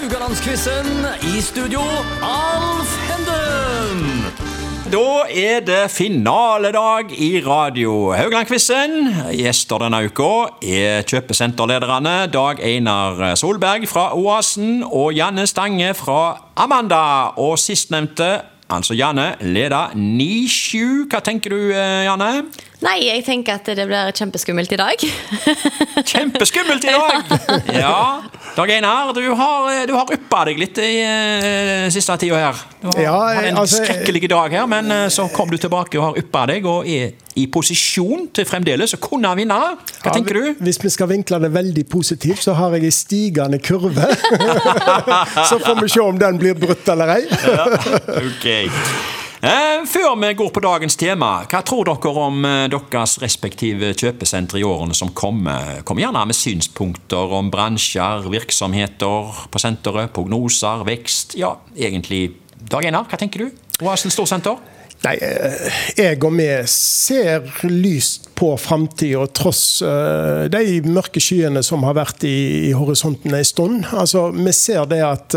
Haugalandsquizen. I studio, Alf Henden. Da det finaledag i Radio Haugaland-quizen. Gjester denne uka kjøpesenterlederne Dag Einar Solberg fra Oasen og Janne Stange fra Amanda. Og sistnevnte, altså Janne, leder 9-7. Hva tenker du, Janne? Nei, jeg tenker at det blir kjempeskummelt i dag. Kjempeskummelt i dag! Ja, Dag Einar, du har uppa deg litt i siste tiden her. Du har en skrekkelig dag her, men så kom du tilbake og har uppa deg og i posisjon til fremdeles å kunne vinne. Hva tenker du? Hvis vi skal vinkle det veldig positivt, så har jeg en stigende kurve. Så får vi se om den blir brutt eller ei. Ja, ok. Før vi går på dagens tema, hva tror dere om deres respektive kjøpesentre i årene som kommer? Kom gjerne med synspunkter om bransjer, virksomheter på senteret, prognoser, vekst. Ja, egentlig. Dag Einar, hva tenker du? Oasen Storsenter? Nei, jeg og vi ser lyst på fremtiden, tross de mørke skyene som har vært i horisonten en stund. Altså, vi ser det at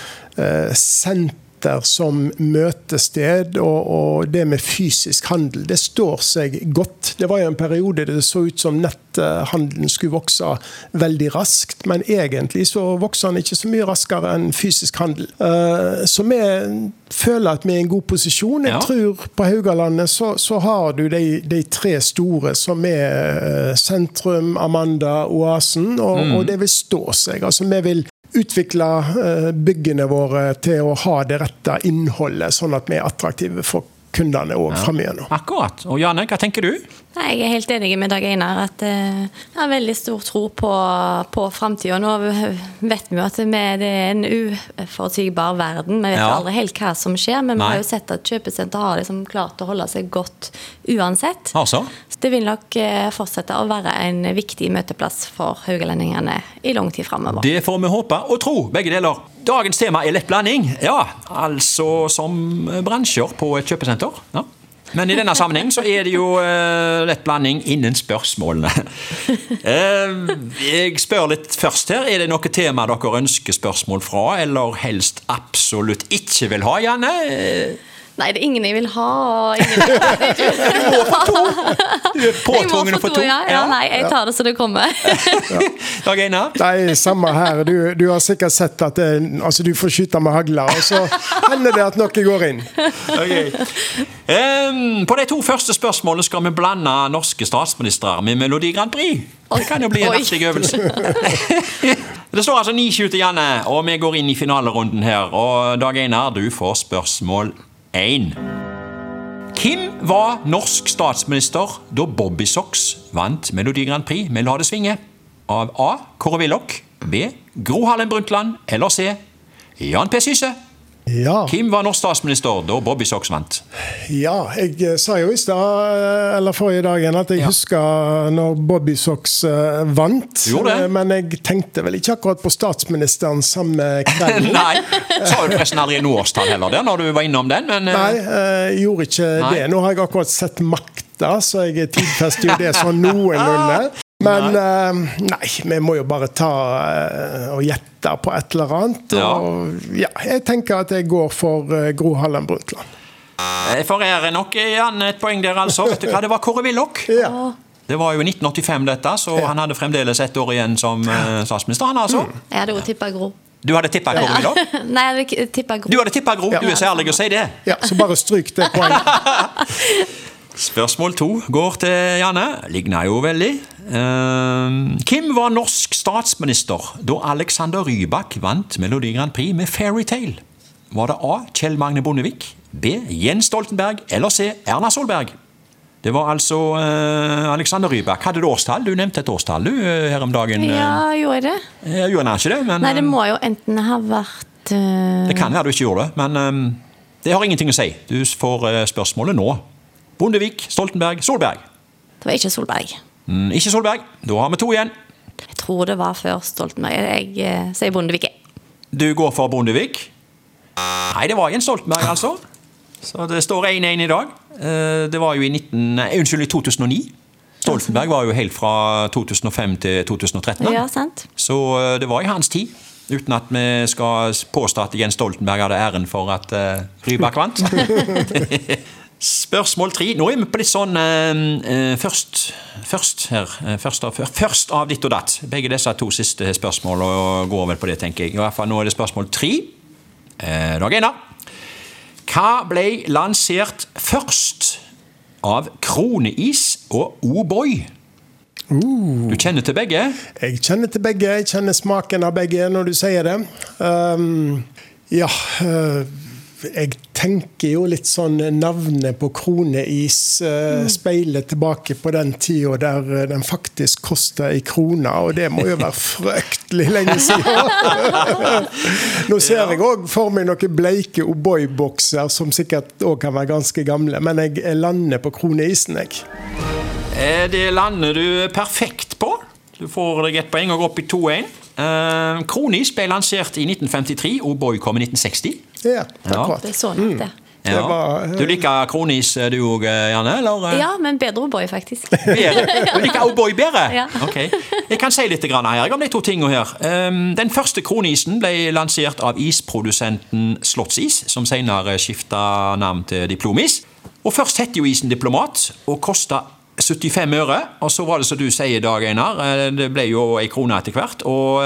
senter som møtested og det med fysisk handel, det står seg godt. Det var jo en periode det så ut som netthandelen skulle vokse veldig raskt, men egentlig så vokser den ikke så mye raskere enn fysisk handel. Så vi føler at vi er i en god posisjon. Jeg tror på Haugalandet så har du de tre store som er Sentrum, Amanda, Oasen, og det vil stå seg. Altså vi vil utvikle byggene våre til å ha det rette innholdet, sånn at vi er attraktive for kundene og fremover. Akkurat. Og Janne, hva tenker du? Nei, jeg er helt enig med Dag Einar at jeg har veldig stor tro på fremtiden. Nå vet vi jo at det er en uforutsigbar verden. Vi vet aldri helt hva som skjer, men vi har jo sett at kjøpesenter har liksom klart å holde seg godt uansett. Altså? Det vil nok fortsette å være en viktig møteplass for haugalendingene i lang tid fremover. Det får vi håpe og tro, begge deler. Dagens tema er lett blanding. Ja, altså som bransjer på et kjøpesenter. Ja. Men i denne sammenheng så er det jo lett blanding innen spørsmålene. Jeg spør litt først her. Er det noe tema dere ønsker spørsmål fra, eller helst absolutt ikke vil ha, Janne? Nei, det er ingen jeg vil ha. Ingen... Du må få to. Du er påtvungen å få to. Ja, nei, jeg tar det så det kommer. Dag Einar? Nei, samme her. Du har sikkert sett at du får skyte med hagla, og så hender det at noe går inn. Okay. På de to første spørsmålene skal vi blande norske statsminister med Melodi Grand Prix. Det kan jo bli en artig øvelse. Det står altså 9-7 til Janne, og vi går inn i finalerunden her. Og Dag Einar, du får spørsmål 1. Hvem var norsk statsminister da Bobby Sox vant Melodi Grand Prix med La det svinge? Av A. Kåre Willoch, B. Gro Harlem Brundtland, eller C. Jan P. Syse? Ja. Hvem var norsk statsminister da Bobby Sox vant? Ja, jeg sa jo i sted, eller forrige dagen, at jeg husker når Bobby Sox vant. Men jeg tenkte vel ikke akkurat på statsministeren samme kvelden. Nei, sa du forresten aldri en årstall heller der når du var innom den? Men, Nei, gjorde ikke det. Nå har jeg akkurat sett makta, så jeg tidfester jo det sånn noenlunde. Men nei, vi må jo bare ta og gjette på et eller annet. Og, jeg tenker at jeg går for Gro Harlem Brundtland. Jeg forærer nok igjen et poeng der, altså. Vet du hva, det var Kåre Willoch. Ja. Det var jo i 1985 dette, så han hadde fremdeles et år igjen som statsminister, han altså. Jeg hadde jo tippet Gro. Du hadde tippet Kåre Willoch? Nei, jeg hadde tippet Gro. Du hadde tippet Gro, du er så ærlig å si det. Ja, så bare stryk det poenget. Spørsmål 2 går til Janne. Ligner jo veldig. Hvem var norsk statsminister da Alexander Rybak vant Melodi Grand Prix med Fairytale? Var det A. Kjell Magne Bondevik, B. Jens Stoltenberg eller C. Erna Solberg? Det var altså Alexander Rybak. Hadde du årstall? Du nevnte et årstall du her om dagen. Ja, gjorde jeg det? Gjorde han ikke det? Men, nei, det må jo enten ha vært... Det kan være du ikke gjorde det, men det har ingenting å si. Du får spørsmålet nå. Bondevik, Stoltenberg, Solberg. Det var ikke Solberg. Ikke Solberg. Da har vi 2 igjen. Jeg tror det var før Stoltenberg. Jeg sier Bondevik. Du går for Bondevik? Nei, det var Jens Stoltenberg, altså. Så det står 1-1 i dag. Det var jo i 2009. Stoltenberg var jo helt fra 2005 til 2013. Ja, sant. Så det var i hans tid. uten at vi skal påstå at Jens Stoltenberg hadde æren for at Rybak vant. Spørsmål 3. Nå er vi på litt sånn først av ditt og datt. Begge disse 2 siste spørsmålene går vel på det, tenker jeg. I hvert fall nå er det spørsmål 3. Dag Einar. Hva ble lansert først av kroneis og O'boy? Du kjenner til begge? Jeg kjenner til begge. Jeg kjenner smaken av begge når du sier det. Jeg tenker jo litt sånn navnet på kroneis speiler tilbake på den tiden der den faktisk kostet 1 krone, og det må jo være fryktelig lenge siden. Nå ser jeg også for meg noen bleike O'boy-bokser som sikkert også kan være ganske gamle, men jeg lander på kroneisen, jeg. Det lander du perfekt på. Du får deg et poeng og går opp i 2-1. Kronis ble lansert i 1953, O'boy kom i 1960. Ja, akkurat. Det så nok det. Du liker kronis du også, Janne? Eller? Ja, men bedre O'boy faktisk. Bedre? Du liker O'boy bedre? Ja. Ok. Jeg kan si litt her om de 2 tingene her. Den første kronisen ble lansert av isprodusenten Slottsis, som senere skiftet navn til Diplomis. Og først hette jo isen Diplomat, og kostet 75 øre, og så var det som du sier, Dag Einar, det ble jo 1 krone etter hvert, og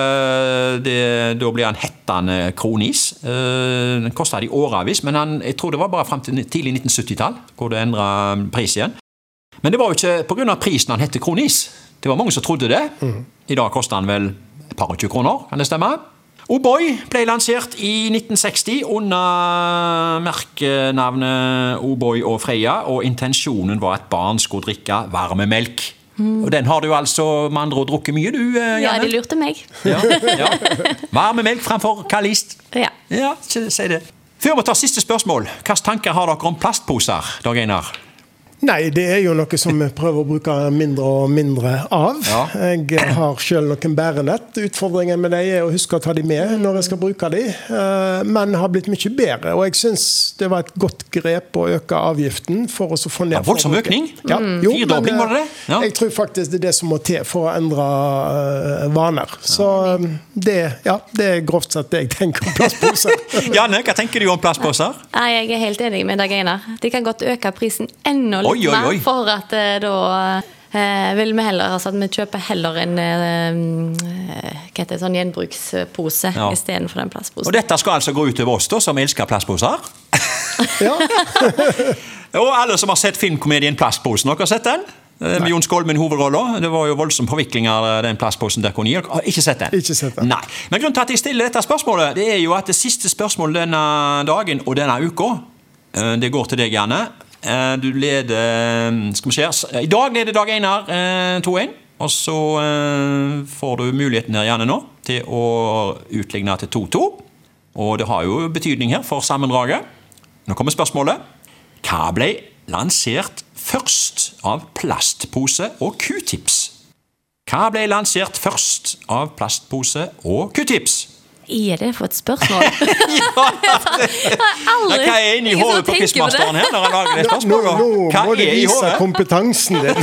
da ble han hettende kronis. Den kostet i åravis, men jeg tror det var bare frem til tidlig 1970-tall, hvor det endret pris igjen. Men det var jo ikke på grunn av prisen han hette kronis. Det var mange som trodde det. I dag koster han vel et par og 20 kroner, kan det stemme? O'boy ble lansert i 1960 under merkenavnet O'boy og Freia, og intensjonen var at barn skulle drikke varme melk. Og den har du altså med andre å drukke mye, du, Janne? Ja, de lurte meg. Ja. Varme melk fremfor kalist. Ja. Ja, si det. Før vi tar siste spørsmål, hvilke tanker har dere om plastposer, Dag Einar? Nei, det er jo noe som jeg prøver å bruke mindre og mindre av. Ja. Jeg har selv noen bærenett. Utfordringen med dem er å huske å ta dem med når jeg skal bruke dem, men har blitt mye bedre. Og jeg synes det var et godt grep å øke avgiften for å få ned... Voldsom økning? Ja, jo, Firedobling, var det det? Ja. Jeg tror faktisk det er det som må til for å endre vaner. Så det er grovt sett det jeg tenker om plastposer. Janne, hva tenker du om plastposer? Nei, jeg er helt enig med Dag Einar. De kan godt øke prisen enda litt mer, for at da vil vi heller, altså at vi kjøper heller en sånn gjenbrukspose i stedet for den plastposen. Og dette skal altså gå ut over oss da, som elsker plastposer? Ja. Og alle som har sett filmkomedien Plastposen, dere har sett den? Med Jon Skolmen i hovedrollen. Det var jo voldsomme forviklinger den plastposen der kunne gi. Ikke sett den? Ikke sett den. Nei. Men grunnen til at jeg stiller dette spørsmålet, det er jo at det siste spørsmålet denne dagen og denne uka, det går til deg, Janne. Du leder, skal vi se, i dag leder Dag Einar 2-1, og så får du muligheten her, Janne, nå til å utligne til 2-2, og det har jo betydning her for sammendraget. Nå kommer spørsmålet. Hva ble lansert først av plastpose og Q-tips? Hva ble lansert først av plastpose og Q-tips? Er det for et spørsmål? Hva er inne i hovedet på quizmasteren her når han lager det spørsmålet? Nå må du vise kompetansen din.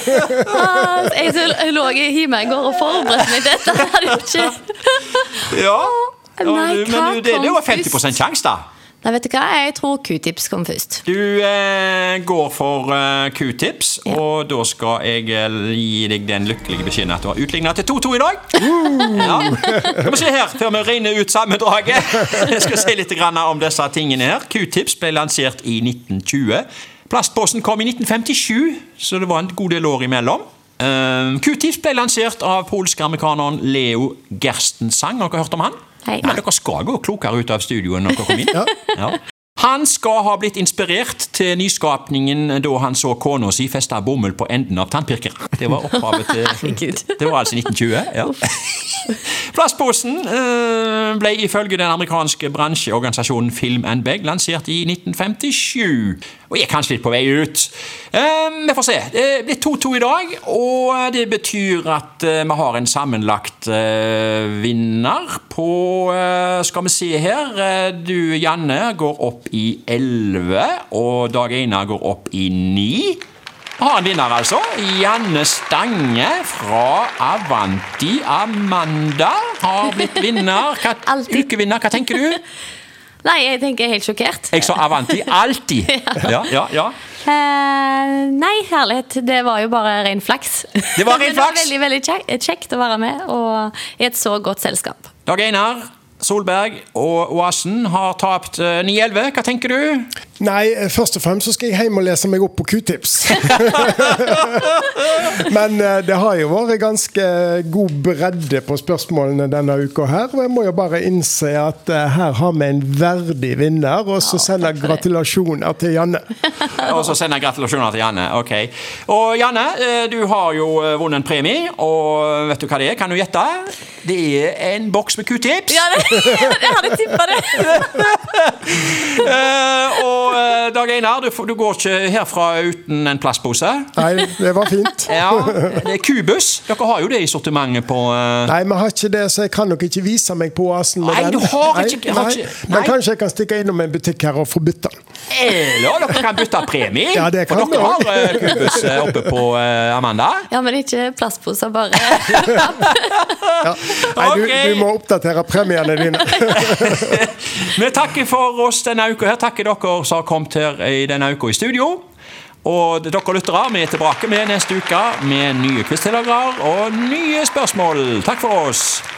Jeg lå hjemme i går og forberedte meg. Dette hadde jo ikke... Ja, Nei, men det var 50% sjanse da. Nei, vet du hva? Jeg tror Q-tips kom først. Du går for Q-tips, og da skal jeg gi deg den lykkelige beskjeden at du har utlignet til 2-2 i dag. Ja. Skal vi se her, før vi regner ut sammendraget. Jeg skal se litt om disse tingene her. Q-tips ble lansert i 1920. Plastposen kom i 1957, så det var en god del år imellom. Q-tips ble lansert av polsk-amerikaneren Leo Gerstensang. Har dere hørt om han? Hei. Ja, dere skal gå klokere ut av studioet når dere kommer inn. Ja. Han skal ha blitt inspirert til nyskapningen da han så kona si feste bomull på enden av tannpirker. Det var opphavet til... Det var altså 1920, ja. Plastposen ble ifølge den amerikanske bransjeorganisasjonen Film and Bag lansert i 1957, og er kanskje litt på vei ut. Vi får se. Det blir 2-2 i dag, og det betyr at vi har en sammenlagt vinner på, skal vi se her, du Janne går opp i 11, og Dag Einar går opp i 9. har en vinner altså. Janne Stange fra Avanti. Amanda har blitt vinner. Ukevinner, hva tenker du? Nei, jeg tenker helt sjokkert. Jeg sa Avanti alltid. Ja. Nei, herlighet. Det var jo bare ren flaks. Det var ren flaks? Det var veldig kjekt å være med, og i et så godt selskap. Dag Einar Solberg og Oasen har tapt 9-11. Hva tenker du? Nei, først og fremst så skal jeg hjem og lese meg opp på Q-tips. Men det har jo vært ganske god bredde på spørsmålene denne uka her, og jeg må jo bare innse at her har vi en verdig vinner, og så sender jeg gratulasjoner til Janne. Og så sender jeg gratulasjoner til Janne, ok. Og Janne, du har jo vunnet en premie, og vet du hva det er? Kan du gjette? Det er en boks med Q-tips. Ja, det hadde jeg tippet det. Og Dag Einar, du går ikke herfra uten en plastpose? Nei, det var fint. Ja, det er Kubus. Dere har jo det i sortimentet på... Nei, vi har ikke det, så jeg kan nok ikke vise meg på Oasen med den. Nei, du har ikke... Men kanskje jeg kan stikke innom en butikk her og få bytte den. Eller dere kan bytte premie. Ja, det kan for dere har Kubus oppe på Amanda. Ja, men ikke plastposer, bare. Ja. Nei, du må oppdatere premiene dine. Vi takker for oss denne uka her. Takker dere som har kommet her i denne uka i studio. Og dere lyttere, vi er tilbake med neste uke med nye quiztilhører og nye spørsmål. Takk for oss.